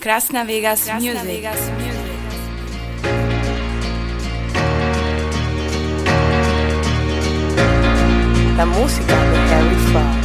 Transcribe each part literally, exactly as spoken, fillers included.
Krasna Vegas Music. La música de Harry Fraud.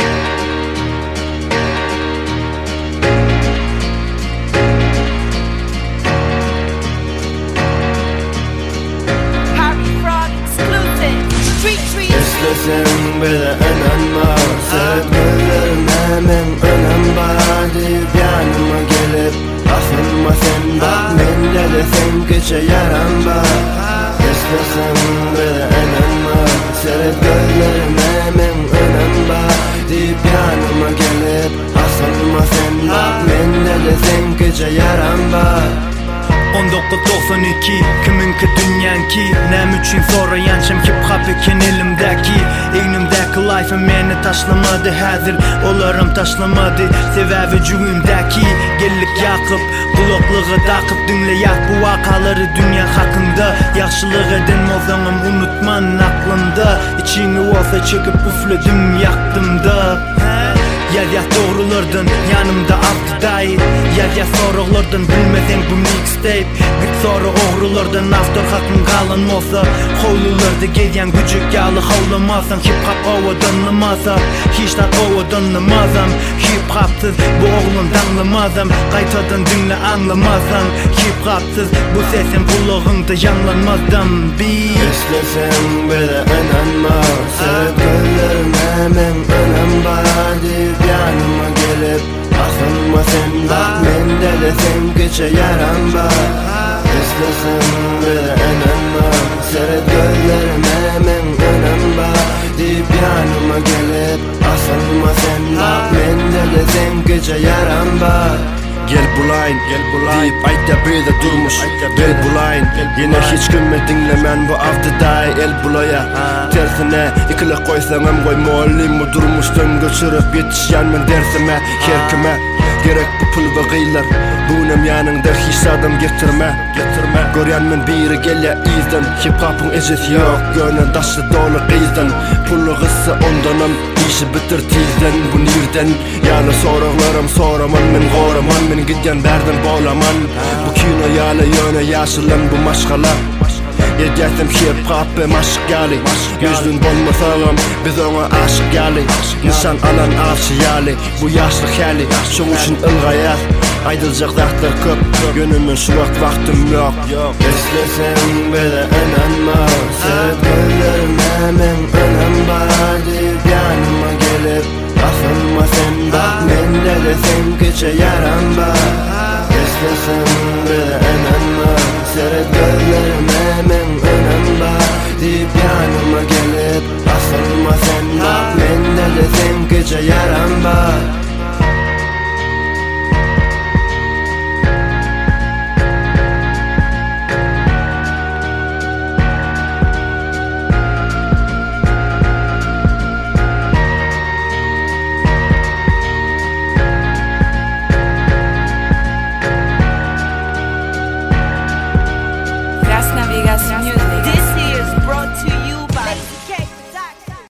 Harry Fraud exclusive. Street Trees. İstesem bile inanma, sevdiklerim hemen önem var deyip yanıma gelip asılma sen bak, mende de sen geçe yaran var. İstesem bile inanma, sevdiklerim hemen önem var deyip yanıma gelip asılma sen bak, mende de sen geçe yaran var. on dokuz doksan iki kiminki dünyanki nem üçün sorayançım hip hop eken elimdeki eynimdeki life'ım meni taşlamadı hazır olarım taşlamadı sebebi cüğümdeki gellik yakıp kulaklığı takıp dinleyak bu vakaları dünya hakkında yaxşılık eden mozanım unutman aklımda içini olsa çekip üfledim yaktım da Yer ya doğrulardın yanımda altı day Yer ya sorulardın bilmeden bu mixtape Git soru oğrulardan after hakkın kalın olsa Hovlularda gelyen gücük yağlı havlamazsam Hip hop ova danlamazsa Hiçler ova danlamazam Hip hopsız bu oğlum danlamazam Kaytadan dinle anlamazsam Hip hopsız bu sesin kulağında yanlanmazdım Beat İstesem bile inanma, sevdiklerim hemen önem var deyip yanıma gelip asılma sen bak, mende de sen geçe yaran var. İstesem bile inanma, sevdiklerim hemen önem var deyip yanıma gelip asılma sen bak, mende de sen geçe yaran var. Gel bulayın, gel bulayın deyip ayta bir de durmuş. Gel bulayın, yine hiç kimme dinlemen bu avtıday el bulaya. Tersine ikile koysanım koy muallim bu durmuştan göçürüp yetişyanmen dersime her kime gerek bu pul ve gıylar. Bunun yanında hiç adam getirme, getirme. Göryanmen biri gele izden, hip hop'un ecesi yok, gönül taşı dolu kıyızdan. Pullu kıssa ondanım, işi bitir tizden bu nirden. Yani sorularım soraman men goraman men gidyen derdim bolaman. Bu kino yale yöne yaşılan bu maşkala. Yedirdim hip hop ve maşk gali. Yüzün bolmasağım biz ona aşık gali. Nişan alan avşı yali, bu yaşlı hali. Şu için ılgayat aydılacak zahtlar köp. Gönümün şu vakt vaktim yok. İstesem bile inanma, sevdiklerim hemen önem var deyip yanıma gelip asılma sen bak, mende de sen geçe yaran var.